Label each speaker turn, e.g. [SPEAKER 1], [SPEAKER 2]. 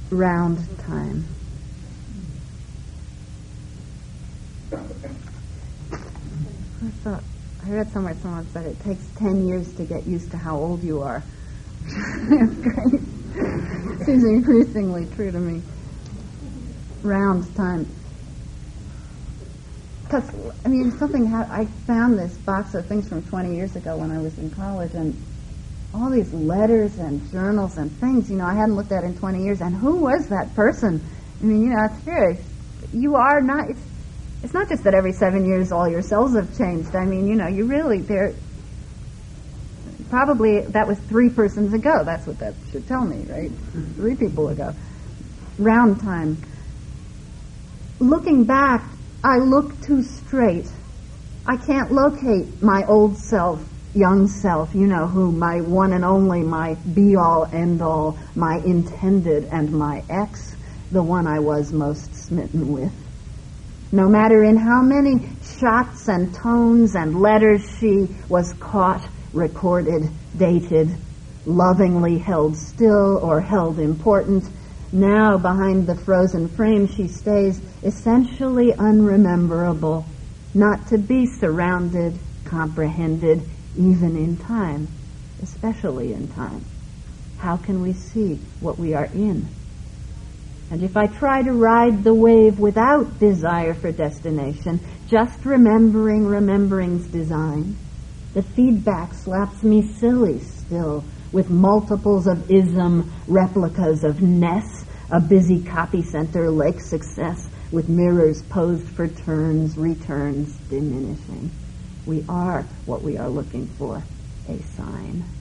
[SPEAKER 1] round time. I read somewhere someone said it takes 10 years to get used to how old you are. It's great. Seems increasingly true to me. Round time. Because, I found this box of things from 20 years ago when I was in college, and all these letters and journals and things, I hadn't looked at in 20 years, and who was that person? It's serious. You are not, it's not just that every 7 years all your cells have changed. You really, probably that was 3 persons ago. That's what that should tell me, right? 3 people ago. Round time. Looking back, I look too straight. I can't locate my old self, young self, who my one and only, my be-all, end-all, my intended and my ex, the one I was most smitten with. No matter in how many shots and tones and letters she was caught, recorded, dated, lovingly held still or held important, now behind the frozen frame she stays essentially unrememberable, not to be surrounded, comprehended, even in time, especially in time. How can we see what we are in? And if I try to ride the wave without desire for destination, just remembering's design, the feedback slaps me silly still, with multiples of ism, replicas of Ness, a busy copy center, Lake Success, with mirrors posed for turns, returns diminishing. We are what we are looking for, a sign.